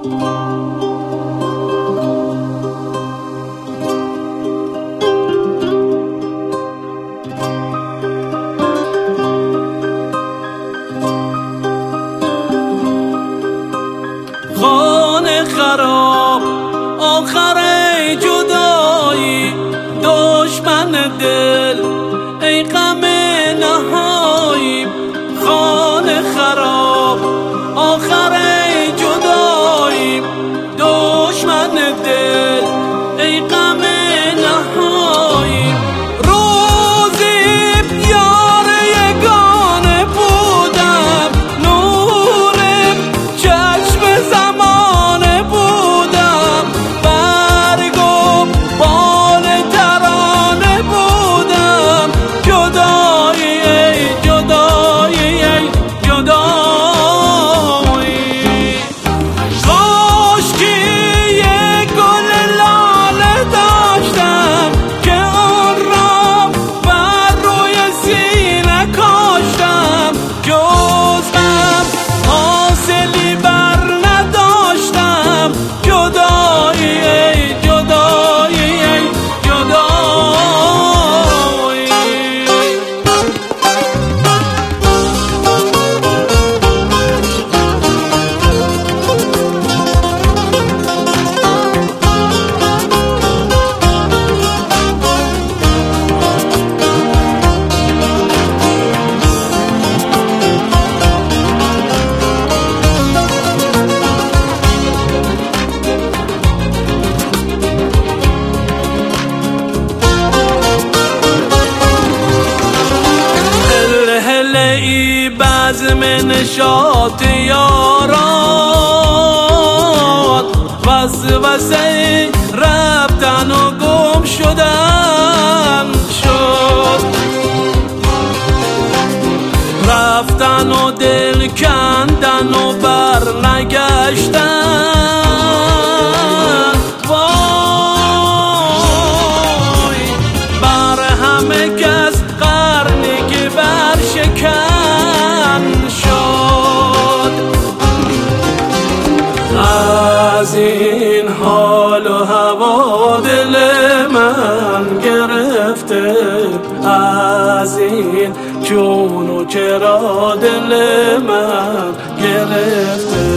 خانه خراب آخر جدایی، دشمن دل ای غم نهایی. خانه خراب آخر جدایی، دشمن دل ای غم نهایی. روزی یار یگانه بودم، نور چشم زمانه بودم، برگ و بال ترانه بودم. جدایی ای جدایی ای جدایی. کاش که یک گل لاله داشتم که آن را بر روی سینه کاشتم. جز غم حاصلی بر نداشتم. جدایی ای جدایی ای جدایی. ای بزم نشاط یاران، وسوسه رفتن و گم شدن شد. رفتن و دل کندن و بر نگشتن. وای بر همه کس قرنی که بر شکن شد. از این حال و هوا دل من گرفته، از این چون و چرا دل من گرفته.